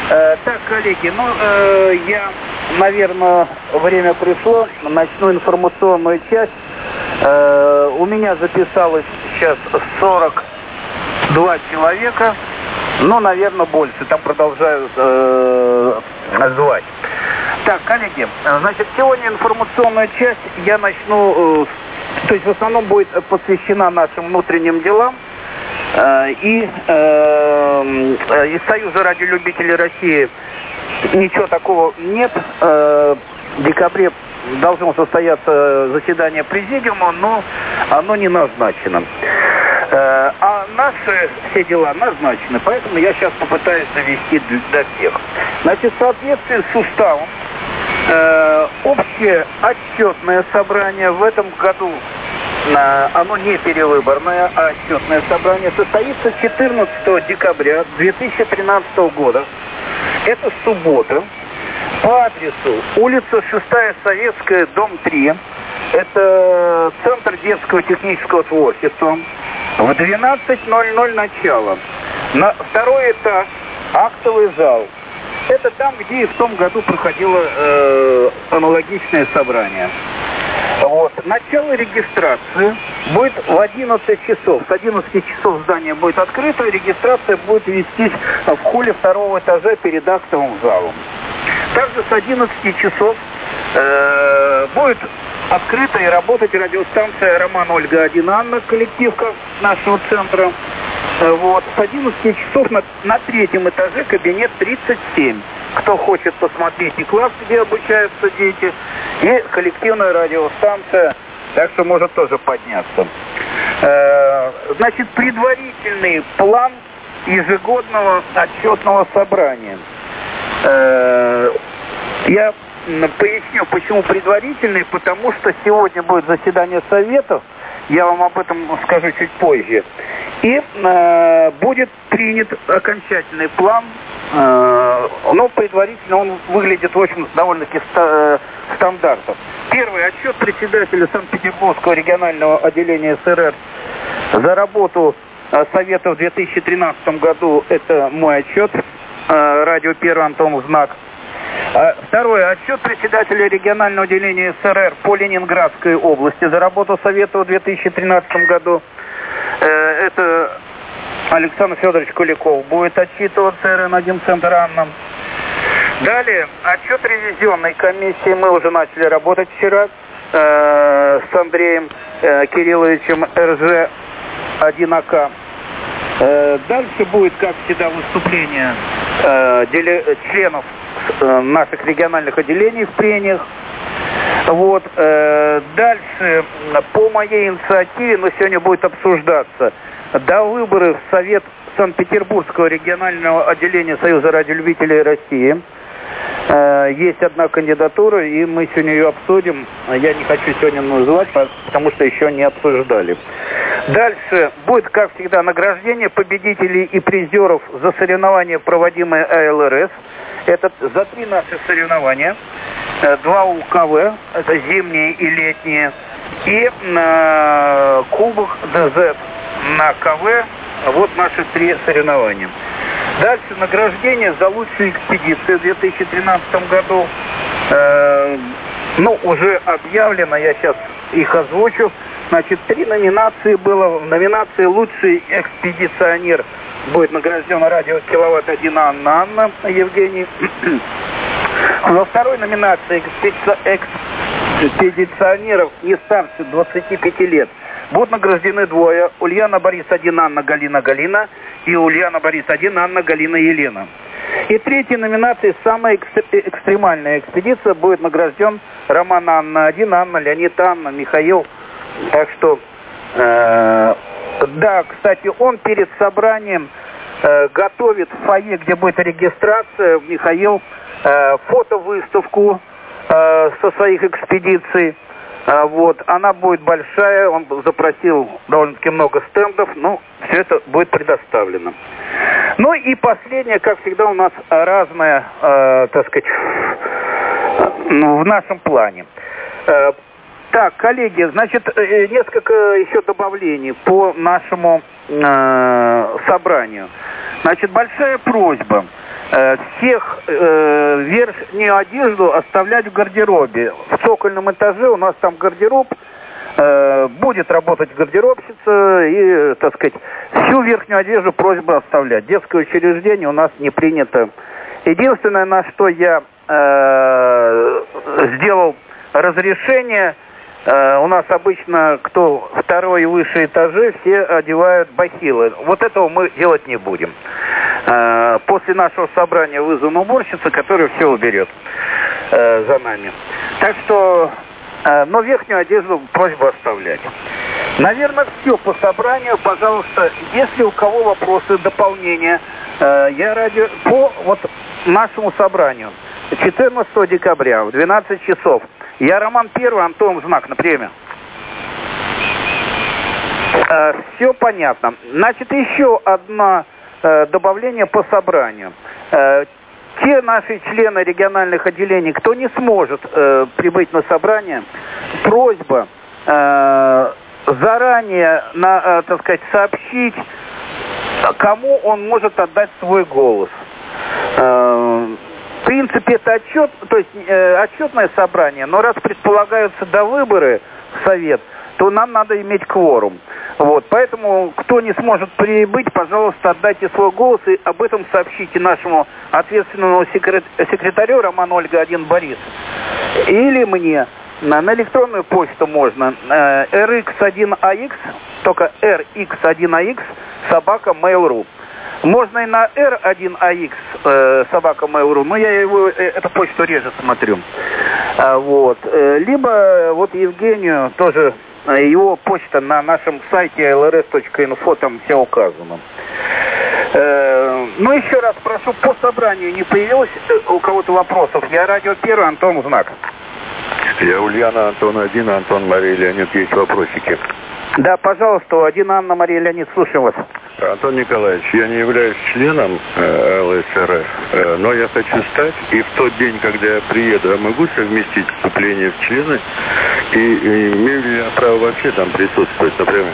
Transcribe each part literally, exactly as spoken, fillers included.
Э, так, коллеги, ну, э, я, наверное, время пришло. Начну информационную часть. Э, у меня записалось сейчас сорок два человека. Ну, наверное, больше. Там продолжают э, звать. Так, коллеги, значит, сегодня информационная часть я начну, э, то есть в основном будет посвящена нашим внутренним делам. Э, и э, из Союза радиолюбителей России ничего такого нет. Э, в декабре должно состояться заседание президиума, но оно не назначено. Э, а наши все дела назначены, поэтому я сейчас попытаюсь довести до всех. Значит, в соответствии с уставом, э, общее отчетное собрание в этом году, э, оно не перевыборное, а отчетное собрание, состоится четырнадцатого декабря две тысячи тринадцатого года. Это суббота. По адресу улица шестая Советская, дом три. Это Центр детского технического творчества. В двенадцать ноль ноль начало. На второй этаж актовый зал. Это там, где и в том году проходило э, аналогичное собрание. Вот. Начало регистрации будет в одиннадцать часов. С одиннадцати часов здание будет открыто, и регистрация будет вестись в холле второго этажа перед актовым залом. Также с одиннадцати часов э, будет открыта и работать радиостанция «Роман, Ольга, один, Анна», коллективка нашего центра. Вот. С одиннадцати часов на, на третьем этаже кабинет тридцать семь. Кто хочет посмотреть и класс, где обучаются дети, и коллективная радиостанция, так что может тоже подняться. Э, значит, предварительный план ежегодного отчетного собрания. Э, я поясню, почему предварительный, потому что сегодня будет заседание советов, я вам об этом скажу чуть позже, и э, будет принят окончательный план, э, но предварительно он выглядит, в общем, довольно-таки ста- стандартно. Первый отчет председателя Санкт-Петербургского регионального отделения СРР за работу э, советов в две тысячи тринадцатом году, это мой отчет, э, радио «Первый», Антон Знак. Второй отчет председателя регионального отделения СРР по Ленинградской области за работу Совета в две тысячи тринадцатом году. Это Александр Федорович Куликов будет отчитываться, эр эн один центр Анна. Далее отчет ревизионной комиссии. Мы уже начали работать вчера э, с Андреем э, Кирилловичем, эр жэ один а ка. Э, дальше будет, как всегда, выступление э, деле, членов наших региональных отделений в прениях. Вот. Э, дальше по моей инициативе, но сегодня будет обсуждаться, до выборов в Совет Санкт-Петербургского регионального отделения Союза радиолюбителей России э, есть одна кандидатура, и мы сегодня ее обсудим. Я не хочу сегодня называть, потому что еще не обсуждали. Дальше будет, как всегда, награждение победителей и призеров за соревнования, проводимые а эл эр эс. Это за три наши соревнования. Два у ка вэ, это зимние и летние. И на кубок дэ зет на ка вэ. Вот наши три соревнования. Дальше награждение за лучшую экспедицию в две тысячи тринадцатом году. Э, ну, уже объявлено, я сейчас их озвучу. Значит, три номинации было. В номинации «Лучший экспедиционер» будет награжден радио «Киловатт один Анна Анна» Евгений. Во второй номинации экспедиционеров не старше двадцати пяти лет будут награждены двое. Ульяна Борис один Анна Галина Галина и Ульяна Борис один Анна Галина Елена. И третьей номинации «Самая экстремальная экспедиция» будет награжден Роман Анна один Анна Леонид Анна Михаил. Так что, э, да, кстати, он перед собранием э, готовит в фойе, где будет регистрация, Михаил, э, фотовыставку э, со своих экспедиций. Э, вот, она будет большая, он запросил довольно-таки много стендов, но все это будет предоставлено. Ну и последнее, как всегда, у нас разное, э, так сказать, ну, в нашем плане. Э, Так, коллеги, значит, несколько еще добавлений по нашему э, собранию. Значит, большая просьба. э, всех э, верхнюю одежду оставлять в гардеробе. В цокольном этаже у нас там гардероб, э, будет работать гардеробщица, и, так сказать, всю верхнюю одежду просьба оставлять. Детское учреждение у нас не принято. Единственное, на что я э, сделал разрешение, э, у нас обычно, кто второй и выше этажи, все одевают бахилы. Вот этого мы делать не будем. Э, после нашего собрания вызовем уборщицу, которая все уберет э, за нами. Так что, э, но верхнюю одежду просьба оставлять. Наверное, все по собранию. Пожалуйста, если у кого вопросы, дополнения, э, я ради по вот нашему собранию четырнадцатого декабря в двенадцать часов. Я Роман Первый, Антон Знак на премию. Э, все понятно. Значит, еще одно э, добавление по собранию. Э, те наши члены региональных отделений, кто не сможет э, прибыть на собрание, просьба э, заранее, на, э, так сказать, сообщить, кому он может отдать свой голос. Э, в принципе, это отчет, то есть э, отчетное собрание, но раз предполагаются до выборы в Совет, то нам надо иметь кворум. Вот, поэтому, кто не сможет прибыть, пожалуйста, отдайте свой голос и об этом сообщите нашему ответственному секретарю Роману Ольга один Борис. Или мне. На, на электронную почту можно э, эр икс один а икс, только эр икс один а икс, собака mail точка ру. Можно и на эр один а икс, э, собака mail точка ру, но я его, э, эту почту реже смотрю. А, вот. Э, либо вот Евгению тоже, э, его почта на нашем сайте эл эр эс точка инфо, там все указано. Э, ну, еще раз прошу, по собранию не появилось у кого-то вопросов? Я радио Первый, Антон Знак. Я Ульяна, Антон один, Антон, Мария Леонид, есть вопросики. Да, пожалуйста, один Анна, Мария Леонид, слушаем вас. Антон Николаевич, я не являюсь членом э, эл эс эр эф, э, но я хочу стать, и в тот день, когда я приеду, я могу совместить вступление в члены, и, и имею ли я право вообще там присутствовать, например?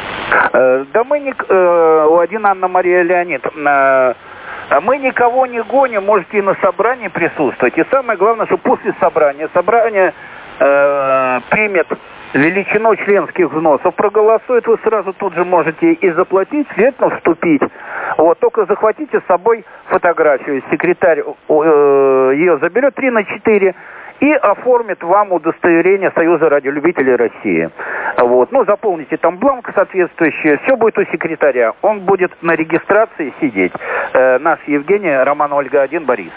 Э, да мы не... Э, у один Анна, Мария Леонид... Э, Мы никого не гоним, можете и на собрании присутствовать. И самое главное, что после собрания, собрание э, примет величину членских взносов, проголосует, вы сразу тут же можете и заплатить, следовательно, вступить. Вот, только захватите с собой фотографию. Секретарь э, ее заберет три на четыре и оформит вам удостоверение Союза радиолюбителей России. Вот. Ну, заполните там бланк соответствующий, все будет у секретаря. Он будет на регистрации сидеть. Э, наш Евгений, Роман Ольга один Борис.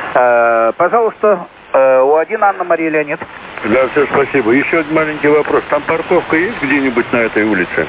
Э, пожалуйста, э, у один Анна, Мария Леонид. Да, все, спасибо. Еще один маленький вопрос. Там парковка есть где-нибудь на этой улице?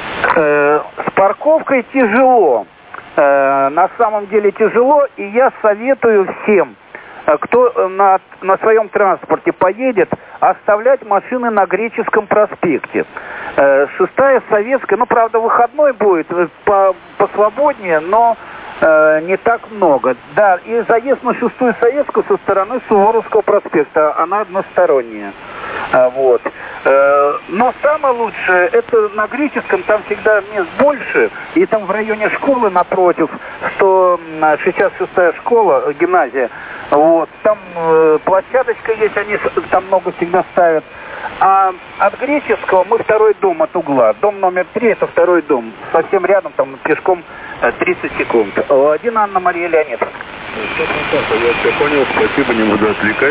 Э, с парковкой тяжело. Э, на самом деле тяжело, и я советую всем, кто на, на своем транспорте поедет, оставлять машины на Греческом проспекте. Э, шестая Советская, ну, правда, выходной будет, по, посвободнее, но э, не так много. Да, и заезд на шестую Советскую со стороны Суворовского проспекта, она односторонняя. А, вот. Э, но самое лучшее, это на Греческом, там всегда мест больше, и там в районе школы напротив, сто шестьдесят шестая школа, гимназия, вот, там э, площадочка есть, они там много всегда ставят. А от Греческого мы второй дом от угла. Дом номер три, это второй дом. Совсем рядом, там пешком тридцать секунд. Один Анна, Мария Леонид. Я все понял, спасибо, не буду отвлекать.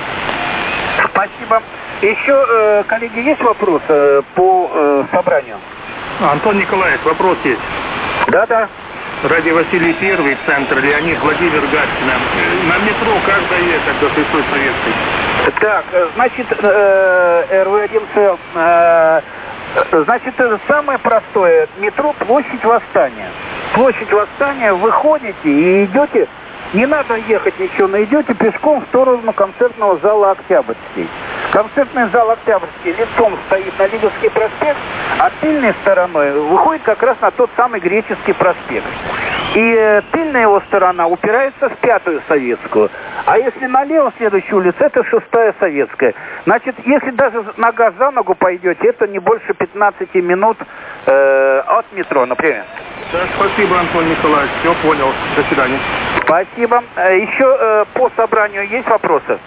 Спасибо. Еще, э, коллеги, есть вопрос э, по э, собранию? Антон Николаевич, вопрос есть. Да-да. Ради Василий Первый, центр, Леонид, Владимир Гатчина. На метро как доехать до шестой Советской? Так, значит, э, эр вэ один цэ, э, значит, самое простое, метро Площадь Восстания. Площадь Восстания, выходите и идете, не надо ехать ничего, но идете пешком в сторону концертного зала Октябрьский. Концертный зал Октябрьский лицом стоит на Лиговский проспект, а тыльной стороной выходит как раз на тот самый Греческий проспект. И тыльная его сторона упирается в пятую советскую. А если налево следующая улица, это шестая советская. Значит, если даже нога за ногу пойдете, это не больше пятнадцати минут э, от метро, например. Да, спасибо, Антон Николаевич. Все понял. До свидания. Спасибо. Еще э, по собранию есть вопросы?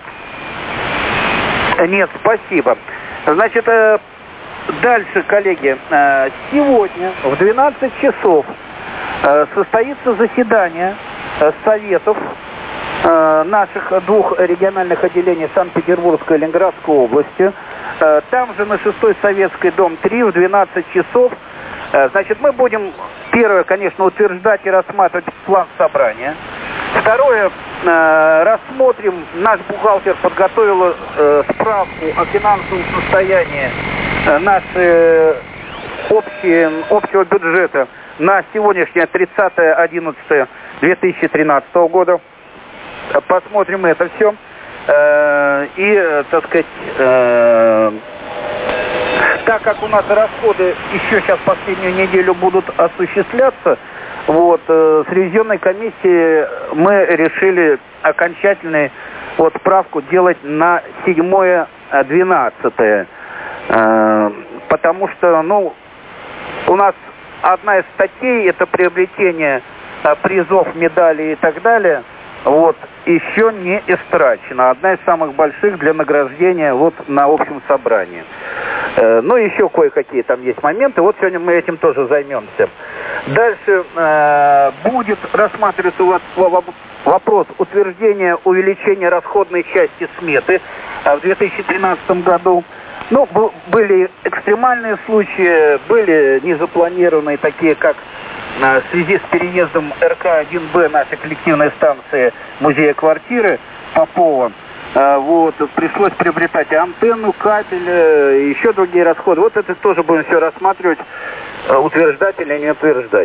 Нет, спасибо. Значит, э, дальше, коллеги. Э, сегодня в двенадцать часов э, состоится заседание э, советов э, наших двух региональных отделений Санкт-Петербургской и Ленинградской области. Э, там же на шестой Советской, дом три, в двенадцать часов. Э, значит, мы будем, первое, конечно, утверждать и рассматривать план собрания. Второе, э, рассмотрим, наш бухгалтер подготовил э, справку о финансовом состоянии э, нашей общей, общего бюджета на сегодняшнее тридцатое одиннадцатое две тысячи тринадцатого года. Посмотрим это все. Э, и, э, так сказать, э, так как у нас расходы еще сейчас последнюю неделю будут осуществляться, вот, э, с ревизионной комиссией мы решили окончательную вот справку делать на седьмое двенадцатое. Э, потому что, ну, у нас одна из статей, это приобретение э, призов, медалей и так далее, вот, еще не истрачена. Одна из самых больших для награждения вот на общем собрании. Э, ну, еще кое-какие там есть моменты. Вот сегодня мы этим тоже займемся. Дальше э, будет рассматриваться у вас вопрос утверждения увеличения расходной части сметы э, в две тысячи тринадцатом году. Ну, были экстремальные случаи, были незапланированные, такие как в связи с переездом эр ка один бэ нашей коллективной станции музея квартиры Попова. Вот, пришлось приобретать антенну, кабель, еще другие расходы. Вот это тоже будем все рассматривать, утверждать или не утверждать.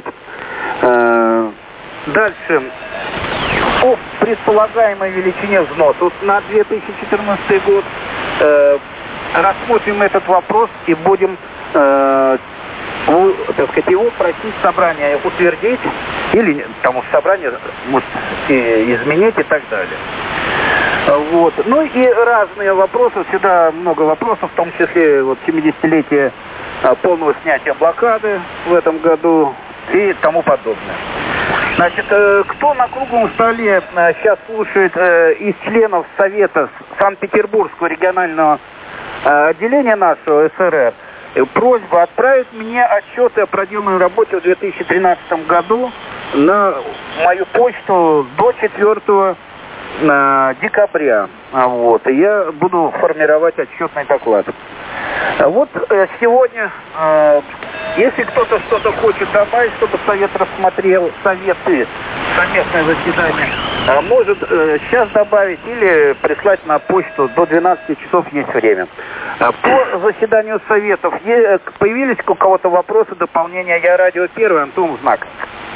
Дальше. О предполагаемой величине взноса. Вот на две тысячи четырнадцатый год рассмотрим этот вопрос и будем, э, у, так сказать, его просить собрание утвердить или тому собрание может и изменить и так далее. Вот. Ну и разные вопросы, всегда много вопросов, в том числе вот семидесятилетие полного снятия блокады в этом году и тому подобное. Значит, кто на круглом столе сейчас слушает из членов Совета Санкт-Петербургского регионального отделения нашего эс эр эр, просьба отправить мне отчеты о проделанной работе в две тысячи тринадцатом году на мою почту до четвёртого декабря. Вот. И я буду формировать отчетный доклад. Вот сегодня, если кто-то что-то хочет добавить, чтобы совет рассмотрел, советы, совместное заседание, может сейчас добавить или прислать на почту. До двенадцати часов есть время. По заседанию советов появились у кого-то вопросы, дополнения? Я радио первый, Антон Знак.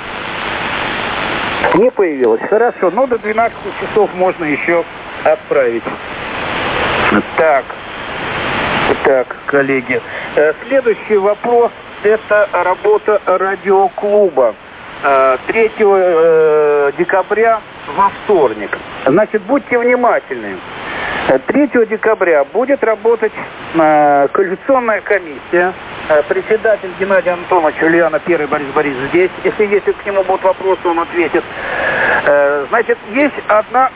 Не появилось. Хорошо, но до двенадцати часов можно еще отправить. Так. Так, коллеги. Следующий вопрос – это работа радиоклуба. третьего декабря во вторник. Значит, будьте внимательны. третьего декабря будет работать коалиционная комиссия. Председатель Геннадий Антонович, Ульяна Первый, Борис Борисович здесь. Если если к нему будут вопросы, он ответит. Значит, есть одна...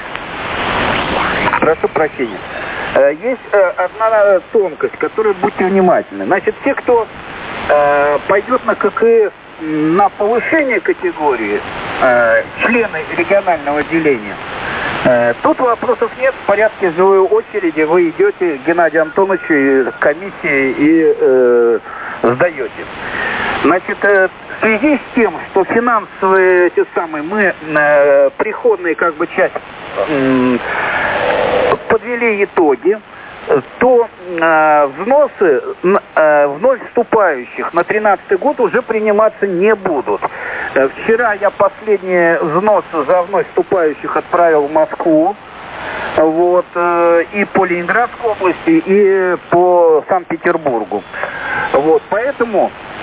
Прошу прощения. Есть одна тонкость, которой будьте внимательны. Значит, те, кто э, пойдет на ка ка эс на повышение категории, э, члены регионального отделения, э, тут вопросов нет. В порядке живой очереди вы идете к Геннадию Антоновичу и комиссии и э, сдаете. Значит, э, в связи с тем, что финансовые те самые мы э, приходные как бы часть э, подвели итоги, то э, взносы э, вновь вступающих на тринадцатый год уже приниматься не будут. Э, вчера я последние взносы за вновь вступающих отправил в Москву, вот, э, и по Ленинградской области, и по Санкт-Петербургу. Вот, поэтому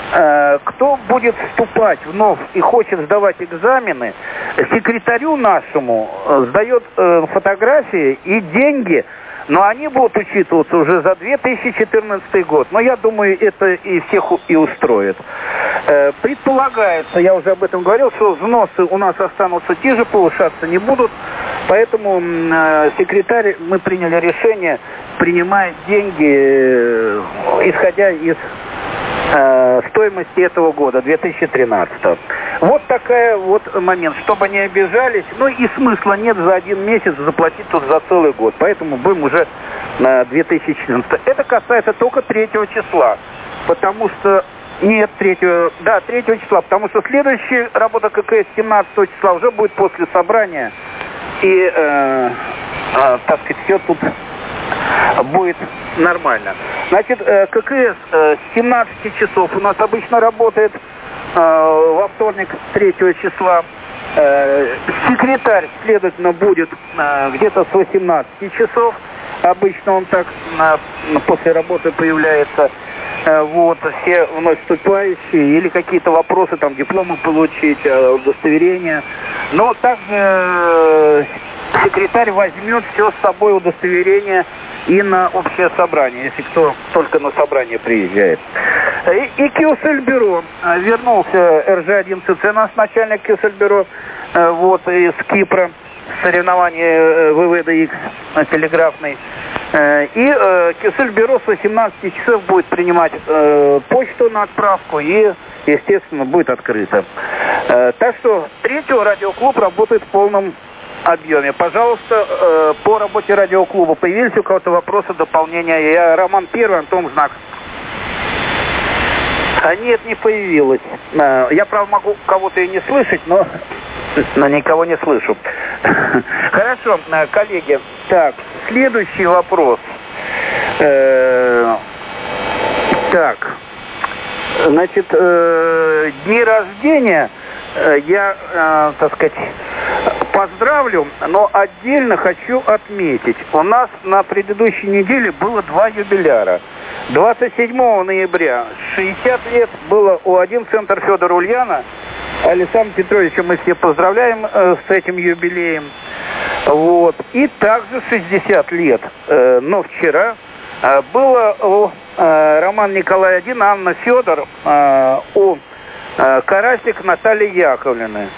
э, кто будет вступать вновь и хочет сдавать экзамены, секретарю нашему э, сдает э, фотографии и деньги, но они будут учитываться уже за две тысячи четырнадцатый год. Но я думаю, это и всех и устроит. Э, предполагается, я уже об этом говорил, что взносы у нас останутся те же, повышаться не будут. Поэтому э, секретарь, мы приняли решение, принимать деньги, э, исходя из э, стоимости этого года, две тысячи тринадцатого. Вот такая вот момент, чтобы не обижались. Ну и смысла нет за один месяц заплатить тут за целый год. Поэтому будем уже на две тысячи четырнадцатый. Это касается только третьего числа. Потому что... Нет, третьего... Да, третьего числа. Потому что следующая работа ККС семнадцатого числа уже будет после собрания. И, э, э, так сказать, все тут будет нормально. Значит, э, ККС э, с семнадцати часов у нас обычно работает э, во вторник, третьего числа. Э, секретарь, следовательно, будет э, где-то с восемнадцати часов. Обычно он так э, после работы появляется. Э, вот, все вновь вступающие или какие-то вопросы, там, дипломы получить, э, удостоверения. Но также э, секретарь возьмет все с собой удостоверение и на общее собрание, если кто только на собрание приезжает. И, и Киосельбюро. Вернулся эр жэ один цэ цэ, наш начальник Киосельбюро, э, вот, из Кипра, соревнования вэ вэ дэ икс телеграфный. Э, и э, Киосельбюро с восемнадцати часов будет принимать э, почту на отправку и, естественно, будет открыто. Э, так что третий радиоклуб работает в полном объеме. Пожалуйста, э, по работе радиоклуба появились у кого-то вопросы, дополнения? Я Роман Первый, Антон Знак. А нет, не появилось. Э, я, правда, могу кого-то и не слышать, но, но никого не слышу. Хорошо, коллеги. Так, следующий вопрос. Э, так, значит, э, дни рождения э, я, э, так сказать, поздравлю, но отдельно хочу отметить. У нас на предыдущей неделе было два юбиляра. двадцать седьмого ноября шестьдесят лет было у один центр Федора Ульяна. Александра Петровича мы все поздравляем э, с этим юбилеем. Вот. И также шестьдесят лет. Э, но вчера э, было у э, Романа Николая один, Анна Федор, э, у э, Карасик Натальи Яковлевны.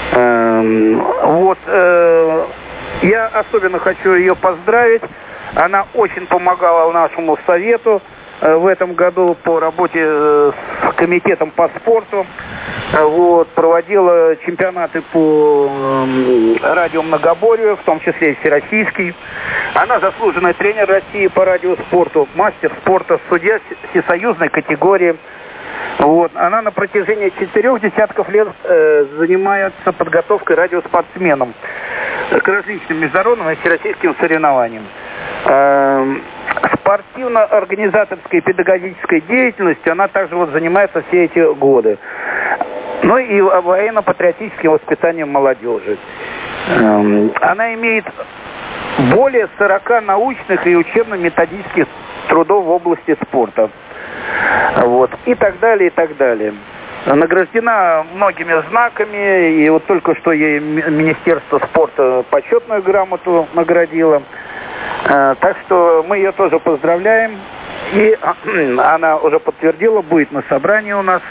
Э, вот. Э, я особенно хочу ее поздравить. Она очень помогала нашему совету э, в этом году по работе э, с комитетом по спорту. Э, вот, проводила чемпионаты по э, радиомногоборью, в том числе и всероссийский. Она заслуженный тренер России по радиоспорту, мастер спорта, судья всесоюзной категории. Вот. Она на протяжении четырех десятков лет э, занимается подготовкой радиоспортсменам к различным международным и всероссийским соревнованиям. Э, спортивно-организаторской и педагогической деятельностью она также вот занимается все эти годы. Ну и военно-патриотическим воспитанием молодежи. Э, она имеет более сорока научных и учебно-методических трудов в области спорта. Вот. И так далее, и так далее. Награждена многими знаками, и вот только что ей Министерство спорта почетную грамоту наградило. Так что мы ее тоже поздравляем. И она уже подтвердила, будет на собрании у нас.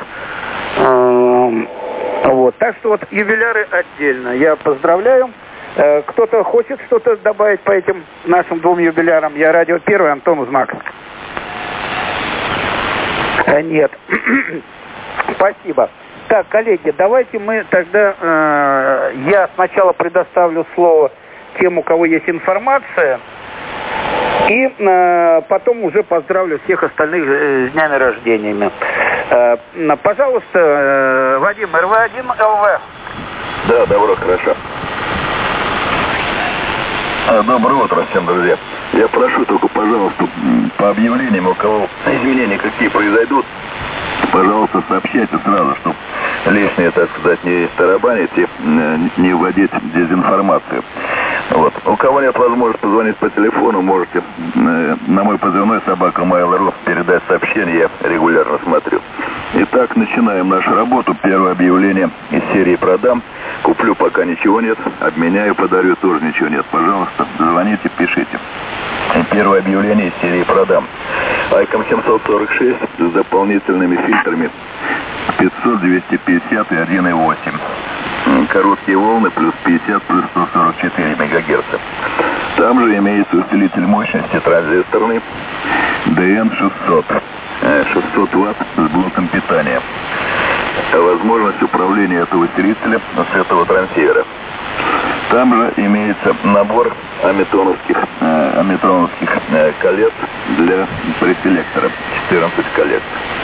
Вот. Так что вот юбиляры отдельно. Я поздравляю. Кто-то хочет что-то добавить по этим нашим двум юбилярам? Я Радио Первый, Антон Знак. Нет. Спасибо. Так, коллеги, давайте мы тогда... Э, я сначала предоставлю слово тем, у кого есть информация, и э, потом уже поздравлю всех остальных э, с днями рождениями. Э, пожалуйста, э, Вадим, эр вэ один эл вэ. Да, добро, хорошо. Доброе утро всем, друзья. Я прошу только, пожалуйста, по объявлениям, у кого изменения какие произойдут, пожалуйста, сообщайте сразу, чтобы лишнее, так сказать, не тарабанить и не вводить дезинформацию. Вот. У кого нет возможности позвонить по телефону, можете э, на мой позывной собака Mail.ru передать сообщение, я регулярно смотрю. Итак, начинаем нашу работу. Первое объявление из серии «Продам». Куплю, пока ничего нет. Обменяю, подарю, тоже ничего нет. Пожалуйста, звоните, пишите. И первое объявление из серии «Продам». Айком семьсот сорок шесть с дополнительными фильтрами пятьсот, двести пятьдесят и один и восемь. Короткие волны плюс пятьдесят, плюс сто сорок четыре мегагерца. Там же имеется усилитель мощности транзисторный ди эн шестьсот. шестьсот ватт с блоком питания. Возможность управления этого усилителя с этого трансивера. Там же имеется набор амметоновских, э, амметоновских э, колец для преселектора. четырнадцать колец.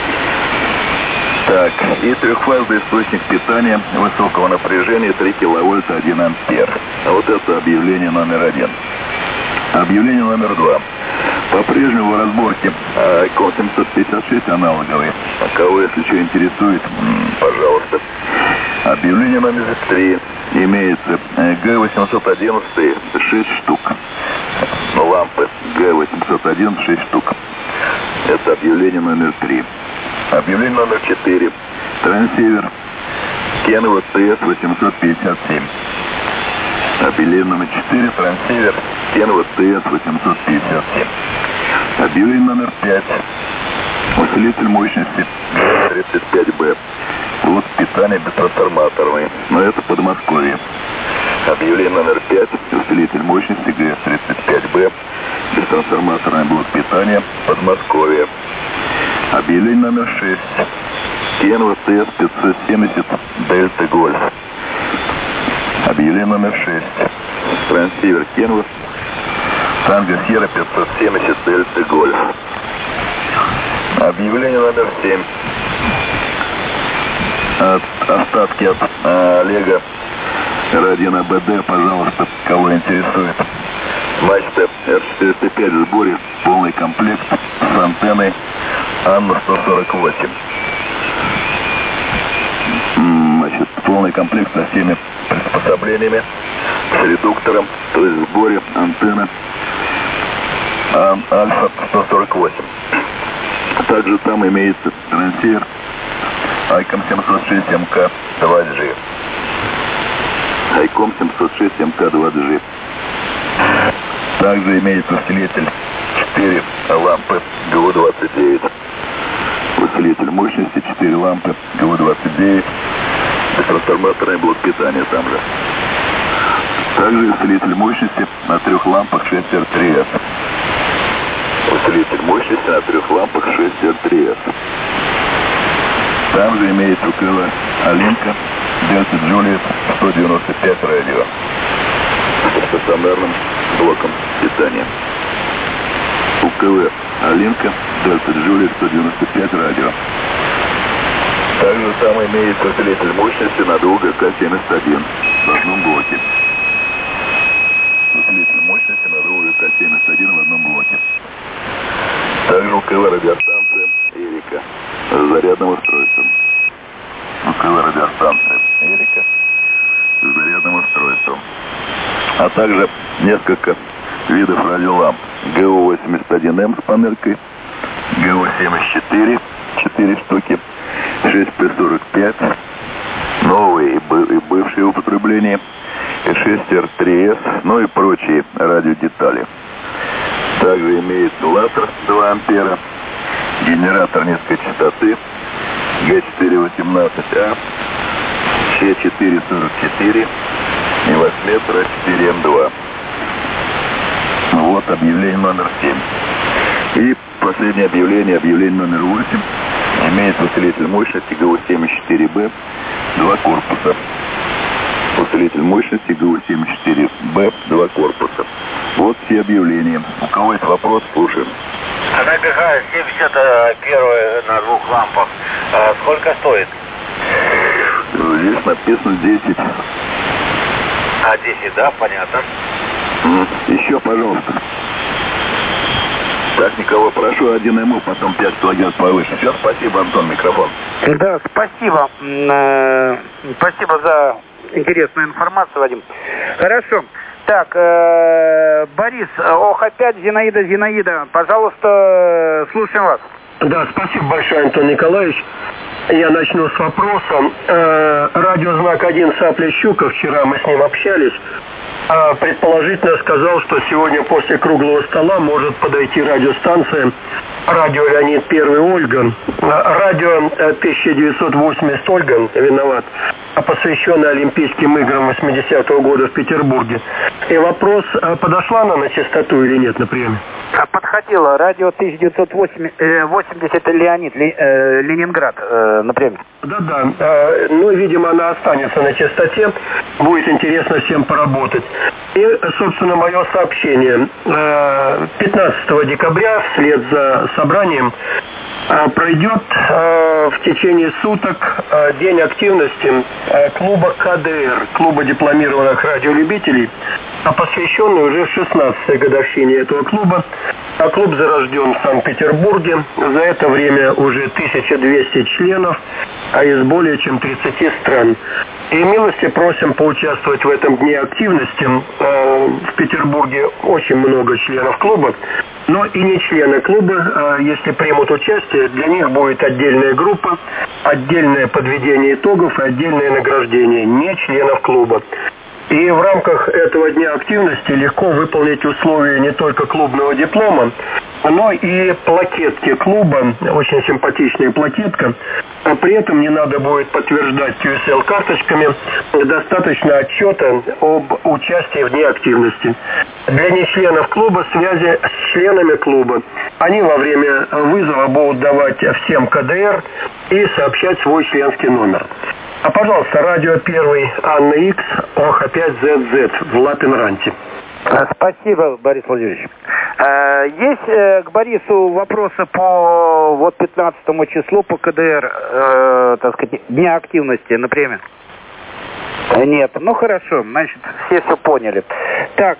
Так, и трехфазный источник питания высокого напряжения три киловольта один ампер. Вот это объявление номер один. Объявление номер два. По-прежнему в разборке айком семьсот пятьдесят шесть аналоговый. Кого, если что интересует, пожалуйста. Объявление номер три. Имеется джи восемьсот одиннадцать шесть штук. Лампы джи восемьсот одиннадцать шесть штук. Это объявление номер три. Объявление номер четыре. Трансивер Kenwood ти эс восемьсот пятьдесят семь. Объявление номер четыре. Трансивер Kenwood ти эс восемьсот пятьдесят семь. Объявление номер пять. Усилитель мощности тридцать пять бэ. Блок питания бестрансформаторный. Но это Подмосковье. Объявление номер пять. Усилитель мощности джи эс тридцать пять бэ. Бестрансформаторный блок питания Подмосковье. Объявление номер шесть. Kenwood ти эс пятьсот семьдесят Дельта Гольф. Объявление номер шесть. Трансивер Kenwood Танго Сьерра пятьсот семьдесят Дельта Гольф. Объявление номер семь. От, остатки от а, Лего Радион АБД, пожалуйста, кого интересует. Мачта эр четыреста пять в сборе, полный комплект с антенной Анна сто сорок восемь. Значит, полный комплект со всеми приспособлениями, с редуктором, то есть в сборе антенна Альфа сто сорок восемь. Также там имеется трансивер айком семьсот шесть эм ка два джи. айком семьсот шесть эм ка два джи. Также имеется усилитель четыре лампы джи ю двадцать девять. Усилитель мощности четыре лампы джи ю двадцать девять. Трансформаторный блок питания там же. Также усилитель мощности на трех лампах шесть эр три эс. Усилитель мощности на трех лампах шесть эр три эс. Там же имеется УКВ Алинка Дельта Джулиет сто девяносто пять радио с стационарным блоком питания. УКВ Алинка Дельта Джулиет сто девяносто пять радио. Также там имеется усилитель мощности на двух ГК семьдесят один в одном блоке. Усилитель мощности на двух ГК семьдесят один в одном блоке. Также УКВ радиостанция Эрика с зарядным устройством. УКВ радиостанция Эрика с зарядным устройством. А также несколько видов радиоламп. джи о восемьдесят один эм с панелькой, джи о семьдесят четыре, четыре штуки, шесть пи сорок пять, новые и бывшие употребления, и шесть эр три эс, ну и прочие радиодетали. Также имеется лазер два ампера, генератор низкой частоты джи четыре восемнадцать а, Ч четыре сорок четыре и восьмиметр четыре эм два. Вот объявление номер семь. И последнее объявление, объявление номер восемь. Имеется усилитель мощности джи о семьдесят четыре бэ, два корпуса. Усилитель мощности джи о семьдесят четыре бэ, два корпуса. Вот все объявления. У кого есть вопрос, слушаем. На ГХ семьдесят один на двух лампах. А сколько стоит? Здесь написано десять. А десять, да, понятно. Еще, пожалуйста. Так, никого прошу, один ему, потом пять килогерц повыше. Все, спасибо, Антон, микрофон. Да, спасибо. Спасибо за интересную информацию, Вадим. Хорошо. Так, э, Борис, ох, опять Зинаида, Зинаида, пожалуйста, слушаем вас. Да, спасибо большое, Антон Николаевич. Я начну с вопроса. Э, радиознак один Сапля Щука, вчера мы с ним общались, э, предположительно сказал, что сегодня после круглого стола может подойти радиостанция радио Леонид Первый Ольга, радио тысяча девятьсот восемьдесят Ольга, виноват, посвященная Олимпийским играм восьмидесятого года в Петербурге. И вопрос, подошла она на частоту или нет на приеме? Подходила. Радио тысяча девятьсот восемьдесят Леонид, Ленинград, на приеме. Да-да. Ну, видимо, она останется на частоте. Будет интересно всем поработать. И, собственно, мое сообщение. пятнадцатого декабря, вслед за собранием, пройдет в течение суток день активности клуба ка дэ эр, клуба дипломированных радиолюбителей, посвященный уже шестнадцатой годовщине этого клуба. А клуб зарожден в Санкт-Петербурге. За это время уже тысяча двести членов, а из более чем тридцати стран. И милости просим поучаствовать в этом дне активности. В Петербурге очень много членов клуба, но и не члены клуба, если примут участие, для них будет отдельная группа, отдельное подведение итогов и отдельное награждение не членов клуба. И в рамках этого дня активности легко выполнить условия не только клубного диплома, но и плакетки клуба, очень симпатичная плакетка. При этом не надо будет подтверждать кью эс эл-карточками, достаточно отчета об участии в дне активности. Для нечленов клуба связи с членами клуба. Они во время вызова будут давать всем ка дэ эр и сообщать свой членский номер. А, пожалуйста, радио Первый Анна Икс, ох, опять зет зет в Лапин-Ранте. Спасибо, Борис Владимирович. Есть к Борису вопросы по вот пятнадцатому числу по ка дэ эр, так сказать, дня активности на премии? Нет. Ну хорошо, значит, все все поняли. Так,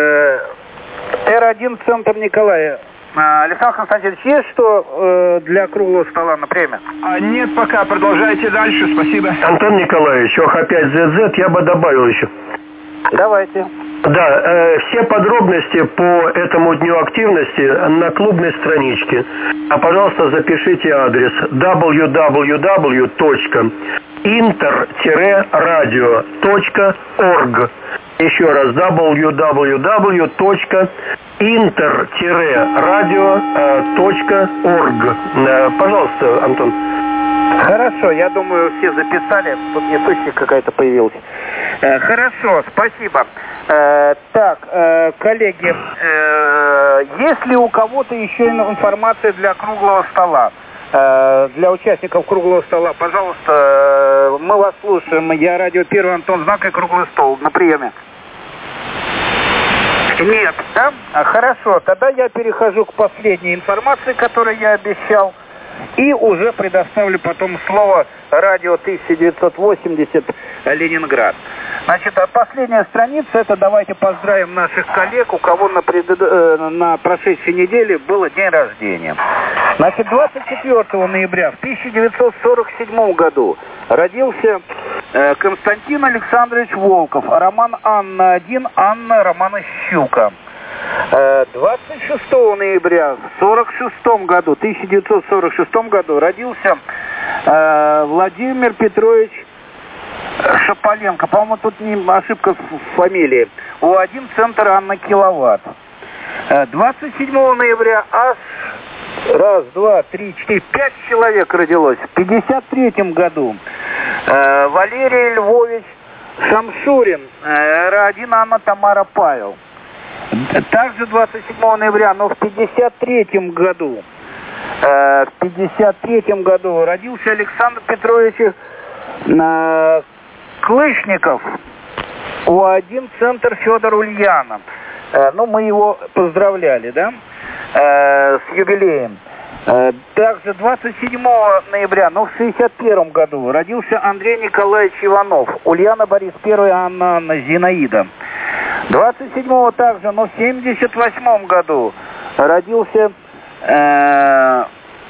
эр один Центр Николая. Александр Константинович, есть что э, для круглого стола на премию? А нет, пока. Продолжайте дальше. Спасибо. Антон Николаевич, ох, опять зет зет, я бы добавил еще. Давайте. Да, э, все подробности по этому дню активности на клубной страничке. А, пожалуйста, запишите адрес дабл ю дабл ю дабл ю точка интер радио точка орг. Еще раз, дабл ю дабл ю дабл ю точка интер радио точка орг. Пожалуйста, Антон. Хорошо, я думаю, все записали. Тут несущая какая-то появилась. Э, хорошо, спасибо. Э, так, э, коллеги, э, есть ли у кого-то еще информация для круглого стола? Э, для участников круглого стола, пожалуйста, э, мы вас слушаем. Я радио Первый, Антон Знак и круглый стол на приеме. Нет, да? А, хорошо, тогда я перехожу к последней информации, которую я обещал. И уже предоставлю потом слово радио тысяча девятьсот восемьдесят Ленинград. Значит, последняя страница, это давайте поздравим наших коллег, у кого на, пред... на прошедшей неделе было день рождения. Значит, двадцать четвёртого ноября в тысяча девятьсот сорок седьмом году родился э, Константин Александрович Волков, роман Анна один, Анна романа Щука. двадцать шестого ноября в сорок шестом году, тысяча девятьсот сорок шестом году родился э, Владимир Петрович Шаполенко. По-моему, тут не ошибка в фамилии. У один Центр Анна Киловатт. двадцать седьмого ноября аж раз, два, три, четыре, пять человек родилось. В пятьдесят третьем году э, Валерий Львович Шамшурин, э, эр один Анна Тамара Павел. Также двадцать седьмого ноября, но в пятьдесят третьем году, э, в пятьдесят третьем году родился Александр Петрович э, Клышников, у один Центр Федор Ульянов. Э, ну, мы его поздравляли, да, э, с юбилеем. Э, также двадцать седьмого ноября, но в шестьдесят первом году родился Андрей Николаевич Иванов, Ульяна Борис Первый, Анна Анна Зинаида. двадцать седьмого также, но в семьдесят восьмом году родился э,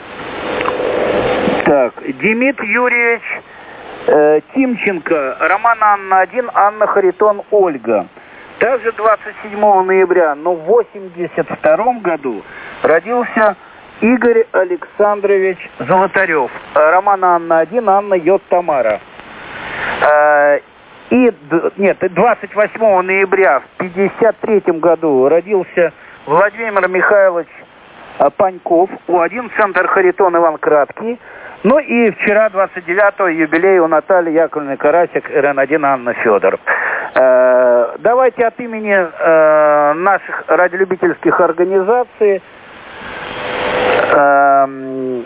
так, Демид Юрьевич э, Тимченко, роман Анна один, Анна Харитон Ольга. Также двадцать седьмого ноября, но в восемьдесят втором году родился Игорь Александрович Золотарев. Роман Анна один, Анна Йод Тамара. И, нет, двадцать восьмого ноября в пятьдесят третьем году родился Владимир Михайлович Паньков, У один, центр Харитон Иван Краткий. Ну и вчера, двадцать девятого, юбилей у Натальи Яковлевны Карасик, Эр Эн один, Анна Федор. Э, давайте от имени э, наших радиолюбительских организаций э,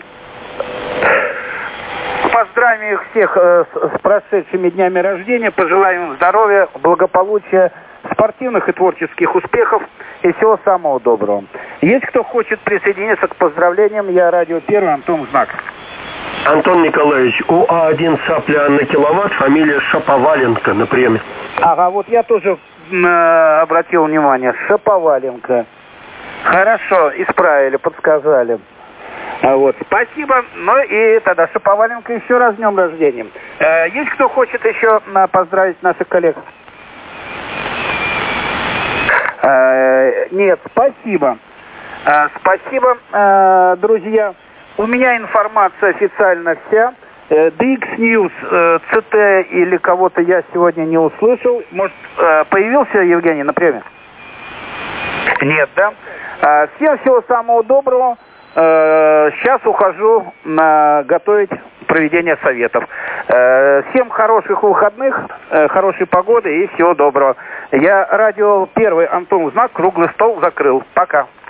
поздравим их всех э, с, с прошедшими днями рождения, пожелаем им здоровья, благополучия, спортивных и творческих успехов и всего самого доброго. Есть кто хочет присоединиться к поздравлениям? Я радио Первый, Антон Знак. Антон Николаевич, У А один цапля на киловатт, фамилия Шаповаленко на премии. Ага, вот я тоже э, обратил внимание. Шаповаленко. Хорошо, исправили, подсказали. А вот, спасибо. Ну и тогда Шаповаленко еще раз с днем рождения. Э, есть кто хочет еще э, поздравить наших коллег? Э, нет, спасибо. Э, спасибо, э, друзья. У меня информация официально вся. ди икс News, си ти или кого-то я сегодня не услышал. Может, появился Евгений на приеме? Нет, да? Всем всего самого доброго. Сейчас ухожу на готовить проведение советов. Всем хороших выходных, хорошей погоды и всего доброго. Я радио Первый, Антон Знак, круглый стол закрыл. Пока.